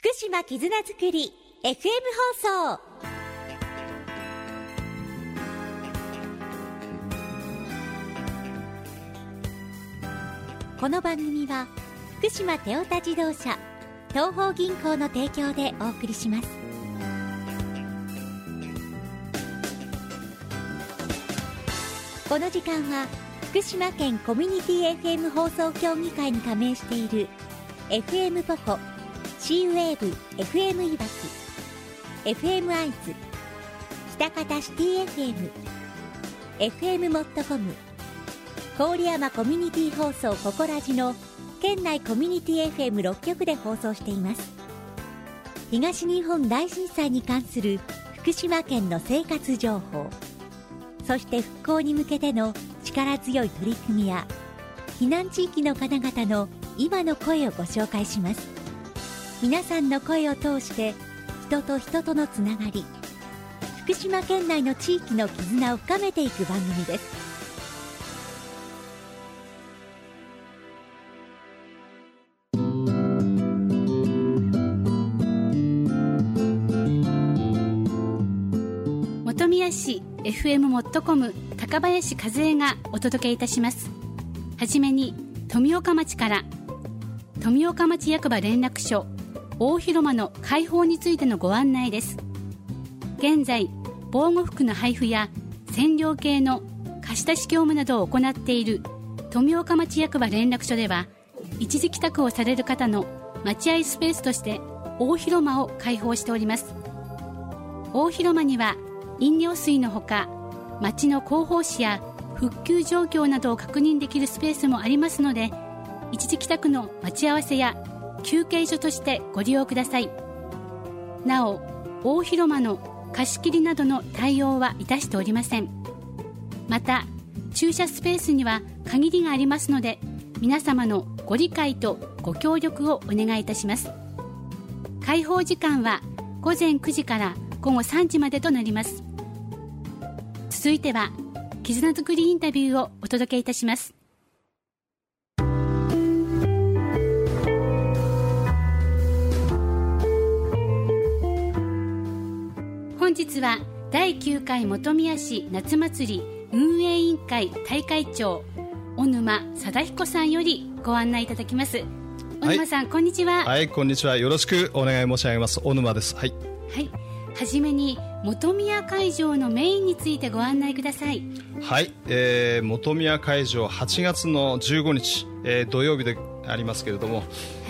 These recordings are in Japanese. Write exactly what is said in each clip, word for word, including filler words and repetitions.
福島絆づくり エフエム 放送。この番組は福島テオタ自動車東邦銀行の提供でお送りします。この時間は福島県コミュニティ エフエム 放送協議会に加盟している エフエム ポコ、シーウェーブ エフエム いわき、エフエム 会津、喜多方シティ エフエム、エフエム モットコム、郡山コミュニティ放送ココラジの県内コミュニティ エフエムろっ 局で放送しています。東日本大震災に関する福島県の生活情報、そして復興に向けての力強い取り組みや避難地域の方々の今の声をご紹介します。皆さんの声を通して人と人とのつながり、福島県内の地域の絆を深めていく番組です。 本宮市 エフエム モットコム高林和恵がお届けいたします。はじめに富岡町から、富岡町役場連絡所大広間の開放についてのご案内です。現在防護服の配布や線量計の貸し出し業務などを行っている富岡町役場連絡所では、一時帰宅をされる方の待合スペースとして大広間を開放しております。大広間には飲料水のほか、町の広報誌や復旧状況などを確認できるスペースもありますので、一時帰宅の待ち合わせや休憩所としてご利用ください。なお、大広間の貸し切りなどの対応はいたしておりません。また、駐車スペースには限りがありますので、皆様のご理解とご協力をお願いいたします。開放時間はごぜんくじからごごさんじまでとなります。続いては絆づくりインタビューをお届けいたします。本日はだいきゅうかい本宮市夏祭り運営委員会大会長小沼貞彦さんよりご案内いただきます。小沼さん、はい、こんにちは。 はい、こんにちは。よろしくお願い申し上げます。小沼です。はい、 はい、はじめに本宮会場のメインについてご案内ください。 はい、えー、本宮会場はちがつのじゅうごにち、えー、土曜日でありますけれども、はい、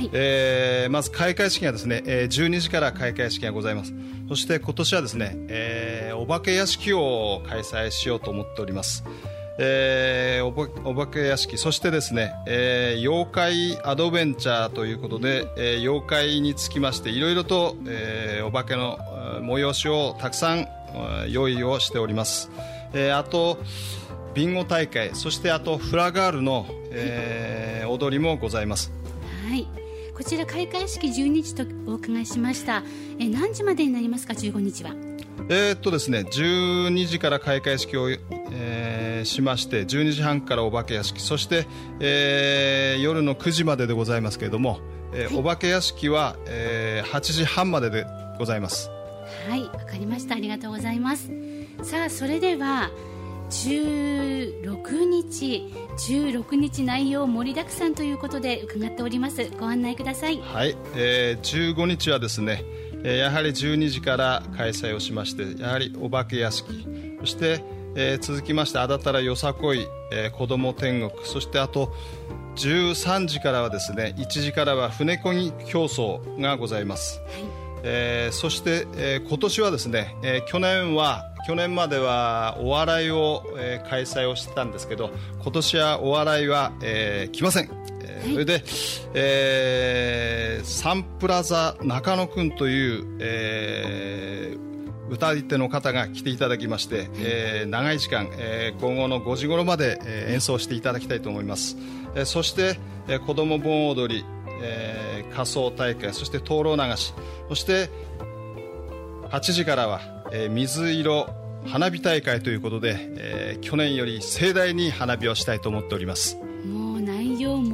えー、まず開会式がですね、えー、じゅうにじから開会式がございます。そして今年はですね、えー、お化け屋敷を開催しようと思っております。えー、おば、お化け屋敷、そしてですね、えー、妖怪アドベンチャーということで、えー、妖怪につきましていろいろと、えー、お化けの催しをたくさん用意をしております。えー、あとビンゴ大会、そしてあとフラガールの、えー、踊りもございます。 はい、こちら開会式じゅうにじとお伺いしました。えー、何時までになりますか、じゅうごにちは。 えー、っとですねじゅうにじから開会式を、えー、しまして、じゅうにじはんからお化け屋敷、そして、えー、夜のくじまででございますけれども、えーはい、お化け屋敷は、えー、はちじはんまででございます。 はい、わかりました。ありがとうございます。さあ、それではじゅうろくにちじゅうろくにち内容盛りだくさんということで伺っております。ご案内ください。 はい、えー、じゅうごにちはですね、えー、やはりじゅうにじから開催をしまして、やはりお化け屋敷、そして、えー、続きましてあだたらよさこい、えー、子ども天国、そしてあとじゅうさんじからはですね、いちじからは船こぎ競争がございます。はい、えー、そして、えー、今年はですね、えー、去年は去年まではお笑いを、えー、開催をしてたんですけど、今年はお笑いは、えー、来ません。えーはい、それで、えー、サンプラザ中野くんという、えー、歌い手の方が来ていただきまして、えー、長い時間、えー、午後のごじ頃まで、えー、演奏していただきたいと思います。えー、そして、えー、子ども盆踊り、えー、仮装大会、そして灯籠流し、そしてはちじからは、えー、水色花火大会ということで、えー、去年より盛大に花火をしたいと思っております。 もう内容盛りだく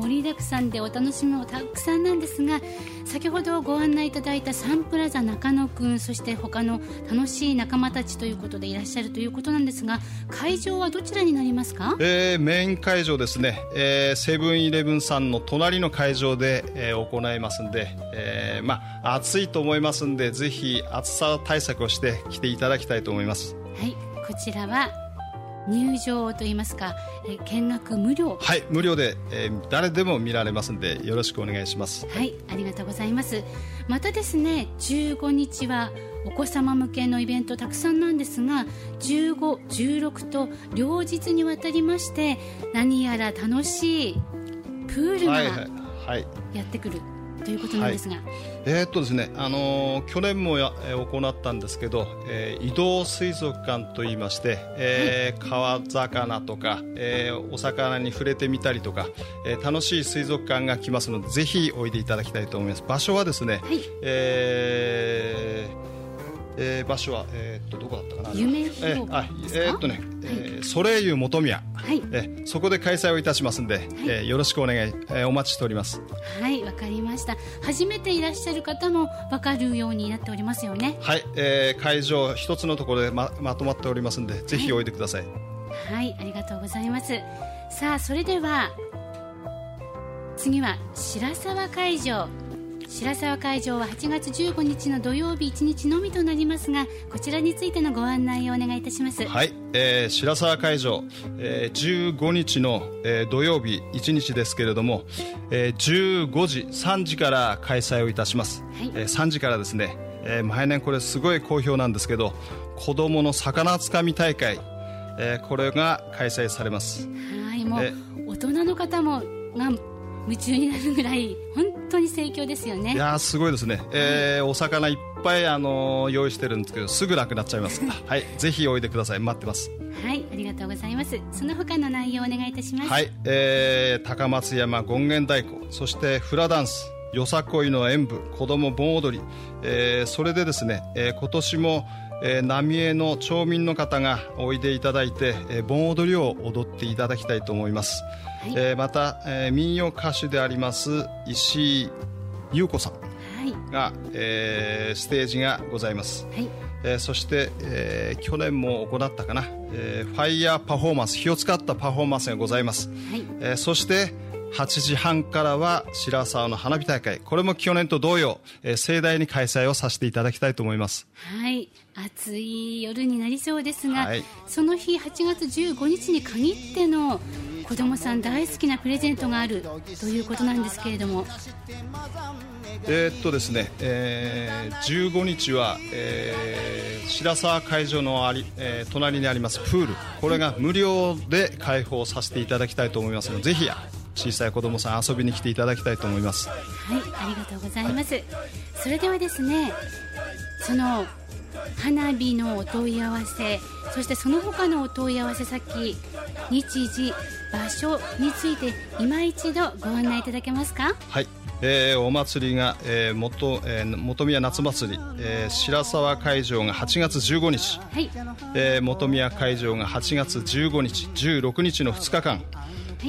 くさんでお楽しみもたくさんなんですが、先ほどご案内いただいたサンプラザ中野くん、そして他の楽しい仲間たちということでいらっしゃるということなんですが、会場はどちらになりますか？ えー、メイン会場ですね、えー、セブンイレブンさんの隣の会場で、えー、行いますんで、えーまあ、暑いと思いますんで、ぜひ暑さ対策をして来ていただきたいと思います。 はい、こちらは入場といいますか、えー、見学無料。 はい、無料で、えー、誰でも見られますのでよろしくお願いします。 はい、ありがとうございます。またですね、じゅうごにちはお子様向けのイベントたくさんなんですが、じゅうご、じゅうろくと両日にわたりまして何やら楽しいプールがやってくるということなんですが、はいはい、 えーっとですね、あのー、去年もや、えー、行ったんですけど、えー、移動水族館といいまして、えーはい、川魚とか、えー、お魚に触れてみたりとか、えー、楽しい水族館が来ますので、ぜひおいでいただきたいと思います。場所はですね、はい、えーえー、場所は、えー、っとどこだったかな、 夢広場ですか？ えー、えー、っとね、えー、ソレイユ本宮、はい、えー、そこで開催をいたしますので、はい、えー、よろしくお願い、えー、お待ちしております。 はい、わかりました。初めていらっしゃる方もわかるようになっておりますよね。 はい、えー、会場一つのところで ま, まとまっておりますので、ぜひおいでください。 はい、ありがとうございます。さあ、それでは次は白沢会場。白沢会場ははちがつじゅうごにちの土曜日いちにちのみとなりますが、こちらについてのご案内をお願いいたします。 はい、えー、白沢会場、えー、じゅうごにちの、えー、土曜日いちにちですけれども、えー、じゅうごじさんじから開催をいたします。はい、えー、さんじからですね、えー、毎年これすごい好評なんですけど、子どもの魚つかみ大会、えー、これが開催されます。 はい、もう、えー、大人の方もが夢中になるぐらい本当に盛況ですよね。 いやすごいですね、えー、お魚いっぱい、あのー、用意してるんですけど、すぐなくなっちゃいますはい、ぜひおいでください。待ってます。 はい、ありがとうございます。その他の内容をお願いいたします。 はい、えー、高松山権現太鼓、そしてフラダンス、よさこいの演舞、子ども盆踊り、えー、それでですね、えー、今年もえー、浪江の町民の方がおいでいただいて、えー、盆踊りを踊っていただきたいと思います。はい、えー、また、えー、民謡歌手であります石井優子さんが、はい、えー、ステージがございます。はい、えー、そして、えー、去年も行ったかな、えー、ファイヤーパフォーマンス、火を使ったパフォーマンスがございます。はい、えー、そしてはちじはんからは白沢の花火大会、これも去年と同様、えー、盛大に開催をさせていただきたいと思います。 はい、暑い夜になりそうですが、はい、その日はちがつじゅうごにちに限っての子どもさん大好きなプレゼントがあるということなんですけれども、 えー、っとですね、えー、じゅうごにちは、えー、白沢会場のあり、えー、隣にありますプール、これが無料で開放させていただきたいと思いますので、ぜひ小さい子どもさん遊びに来ていただきたいと思います。 はい、ありがとうございます。はい、それではですね、その花火のお問い合わせ、そしてその他のお問い合わせ先、日時、場所について今一度ご案内いただけますか？ はい、えー、お祭りが、えー、元、えー、元宮夏祭り、えー、白沢会場がはちがつじゅうごにち、はい、えー、元宮会場がはちがつじゅうごにち、じゅうろくにちのふつかかん、はい、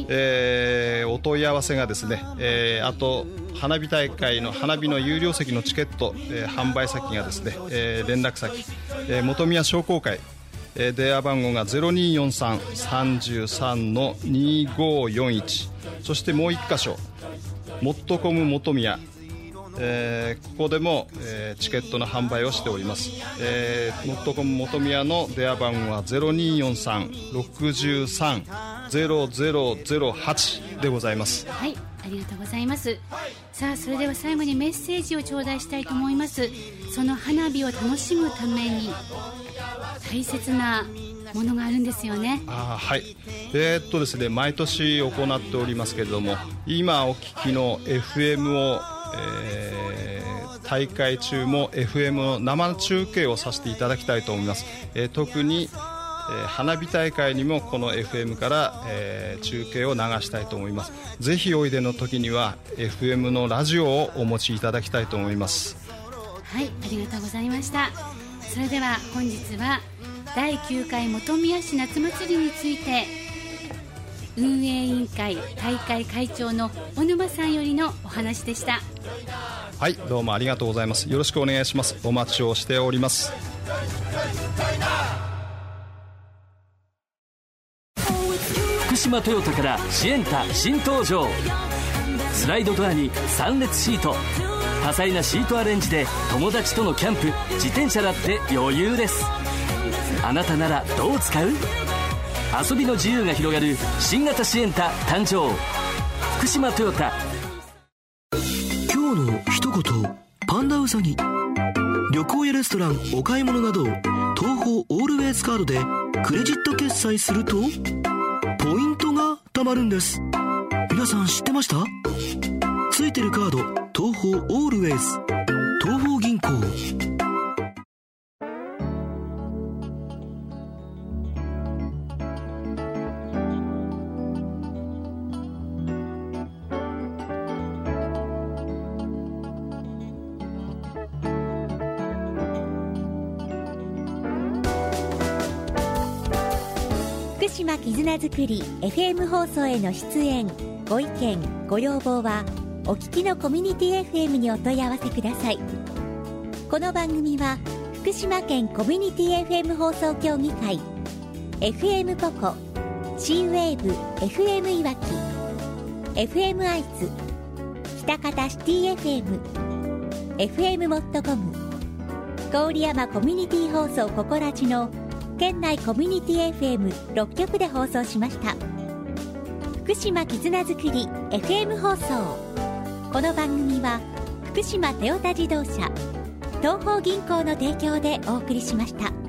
えー、お問い合わせがですね、えー、あと花火大会の花火の有料席のチケット、えー、販売先がですね、えー、連絡先、えー、元宮商工会、えー、電話番号が ゼロにーよんさん さんさん にごよんいち、そしてもう一箇所モットコム元宮、えー、ここでも、えー、チケットの販売をしております。えー、モットコム元宮の電話番号は ゼロにーよんさん ろくさん ゼロゼロゼロはち でございます。 はい、ありがとうございます。さあ、それでは最後にメッセージを頂戴したいと思います。その花火を楽しむために大切なものがあるんですよね。 あ、はい、えー、っとですね毎年行っておりますけれども、今お聞きの エフエム を、えー、大会中も エフエム の生中継をさせていただきたいと思います。えー、特に、えー、花火大会にもこの エフエム から、えー、中継を流したいと思います。ぜひおいでの時には エフエム のラジオをお持ちいただきたいと思います。 はい、ありがとうございました。それでは本日はだいきゅうかい本宮市夏祭りについて運営委員会大会会長の小沼さんよりのお話でした。 はい、どうもありがとうございます。よろしくお願いします。お待ちをしております。 福島トヨタからシエンタ新登場。スライドドアにさん列シート、多彩なシートアレンジで友達とのキャンプ、自転車だって余裕です。あなたならどう使う？遊びの自由が広がる新型シエンタ誕生。福島トヨタ。 今日の一言、パンダウサギ。旅行やレストラン、お買い物など東宝オールウェイズカードでクレジット決済するとポイントが貯まるんです。皆さん知ってました？ついてるカード、東宝オールウェイズ、東宝銀行。 福島絆づくり エフエム 放送への出演、ご意見ご要望はお聞きのコミュニティ エフエム にお問い合わせください。この番組は福島県コミュニティ エフエム 放送協議会、 エフエム ポコ、 C ウェーブ エフエム いわき、 エフエム 愛知、北方シティ エフエム、 エフエム モットコム、郡山コミュニティ放送ココラジの県内コミュニティ エフエムろっきょくで放送しました。福島絆づくり エフエム 放送。この番組は福島トヨタ自動車、東邦銀行の提供でお送りしました。